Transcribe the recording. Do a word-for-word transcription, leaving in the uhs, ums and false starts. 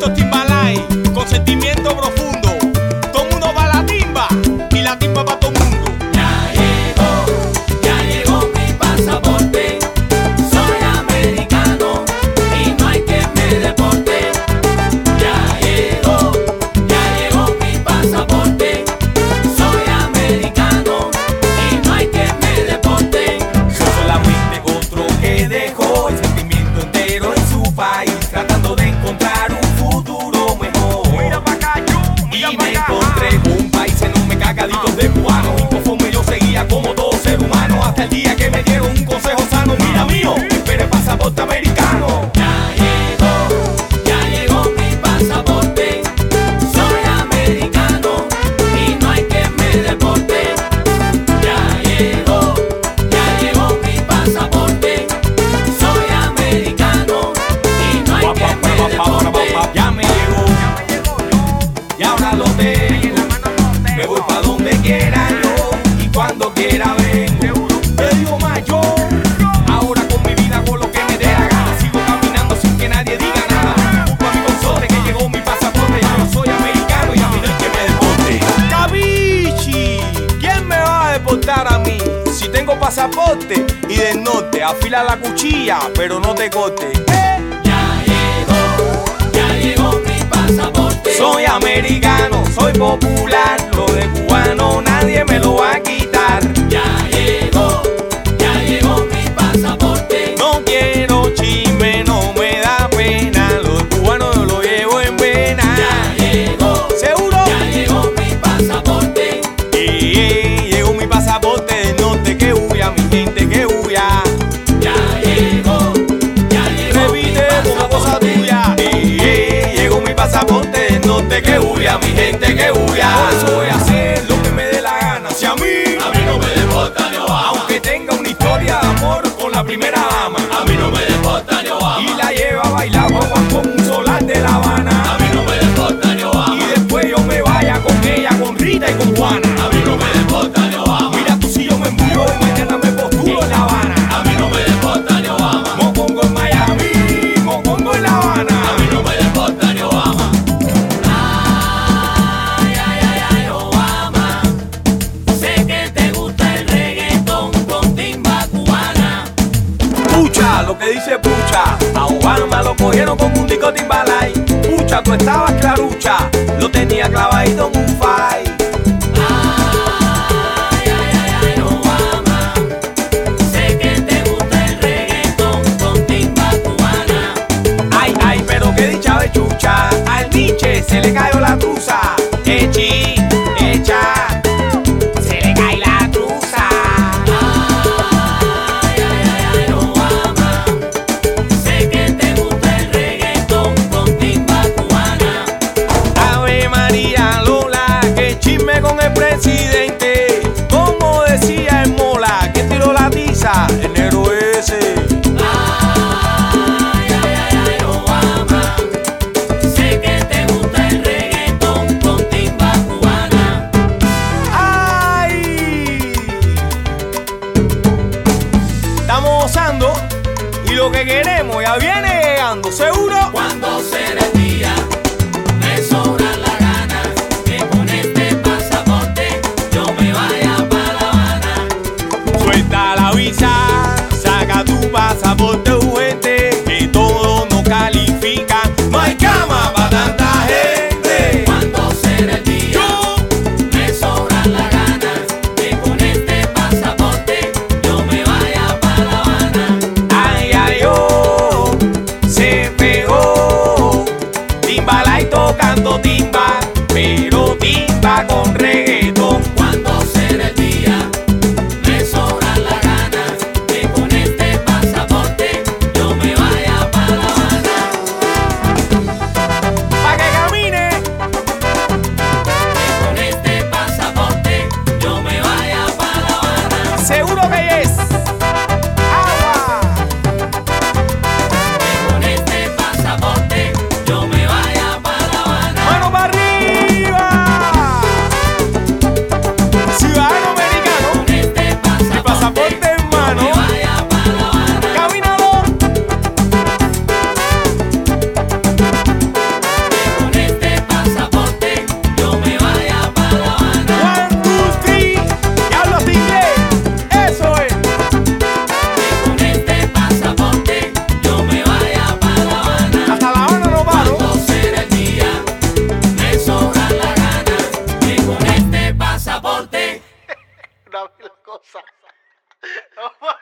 Tito Timbalay, con sentimiento profundo. Todo el mundo va a la timba y la timba para todo el mundo. Ya llegó, ya llegó mi pasaporte. Soy americano y no hay que me deporte. Ya llegó, ya llegó mi pasaporte. Soy americano y no hay que me deporte. Soy solamente otro que dejó el sentimiento entero en su país, tratando de encontrar un futuro mejor. Mira pa' acá, yo, mira Y pa' me acá. encontré un país enorme cagaditos de cubanos. Inconforme yo seguía como todo ser humano, hasta el día que me dieron un consejo sano. Mira mío, espere pasaporte americano. Ya llegó, ya llegó mi pasaporte. Soy americano y no hay que me deporte. Ya llegó, ya llegó mi pasaporte. Soy americano y no hay que me deporte. Ya me llegó, y ahora lo tengo. Me voy pa' donde quiera yo y cuando quiera vengo. Te digo más yo, ahora con mi vida hago lo que me dé la gana. Sigo caminando sin que nadie diga nada. Culpa a mi consorte que llegó mi pasaporte. Ya no soy americano y a mí no hay que me deporte. ¡Cabichi! ¿Quién me va a deportar a mí? Si tengo pasaporte y del norte, afila la cuchilla, pero no te corte. ¿Eh? Ya llegó, ya llegó mi pasaporte. Soy americano, soy popular, lo de cubano nadie me lo va a quitar. Ya llegó, ya llegó mi pasaporte. No quiero chisme, no me da pena, lo de cubano yo lo llevo en vena. Ya llegó, ¿Seguro? ya llegó mi pasaporte. Eh, eh, llegó mi pasaporte del norte, que huya, mi gente, que huya. Ya llegó, ya llegó mi Repite como cosa pasaporte. tuya. Eh, eh, llegó mi pasaporte del norte, que huya, mi gente, que huya. Por eso voy a hacer lo que me dé la gana. Si a mí, A mí no me deporta ni Obama. aunque tenga una historia de amor con la primera dama, A mí no me deporta ni Obama. y la lleva a bailar guagua con un solar de La Habana, A mí no me deporta ni Obama. y después yo me vaya con ella, con Rita y con Juana. A mí no me deporta ni Obama. Mira tú si yo me embullo y mañana me posturo en La Habana. A mí no me deporta ni Obama. Mopongo en Miami, mopongo en La Habana. A mí no me deporta ni Obama. Ay, ay, ay, ay, Obama. Sé que te gusta el reggaetón con timba cubana. Pucha, lo que dice Pucha, a Obama lo cogieron con un disco Timbalay. Pucha, tú estabas clarucha, lo tenía clavadito en un file. Ay, ay, ay, ay, Obama. Sé que te gusta el reggaetón con timba cubana. Ay, ay, pero qué dicha de chucha, al Nietzsche se le cayó la truza. Echi, echa, se le cae la truza. Ay, ay, ay, ay, Obama. Sé que te gusta el reggaetón con timba cubana. Ave María Lola, que chisme con el presidente. Como decía el Mola, que tiró la tiza, el negro ese. Ay, ay, ay, ay, Obama. Sé que te gusta el reggaetón con timba cubana. ¡Ay! Estamos gozando y lo que queremos ya viene llegando, ¿seguro? Cuando será el día, me sobran las ganas que con este pasaporte yo me vaya para La Habana. Suelta la visa, saca tu pasaporte urgente, que todo no califica. No hay cama para tanta gente. Cuando será el día, Yo, me sobran las ganas que con este pasaporte yo me vaya para La Habana. ay, ay, oh, se pegó. cosa. No puedo